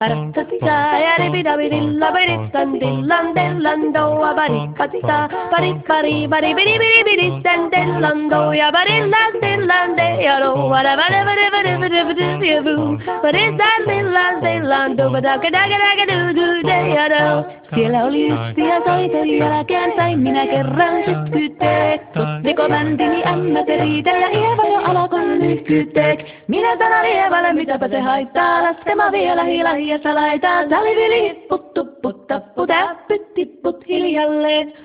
Parattatita, yaribidabidilla, baritandillandellando, abarikatita, baribidibidibiditandellando, yabarillandillande, yaro, whatabadabadabadabadabadabu, baritandillandillando, badakadakadakadudu, yaro. Siellä oli yksi ja soiteli jälkeenpäin, minä kerran sut kyteek. Sottiko bändini ämmät ja riitä ja Ieva jo alkoi nyt kyteek. Minä sanon Ievalle, mitäpä se haittaa, laskema vielä hiilahi ja salaitaa. Salivili hipput, tupput, tapput, äppyt, tipput hiljalleen.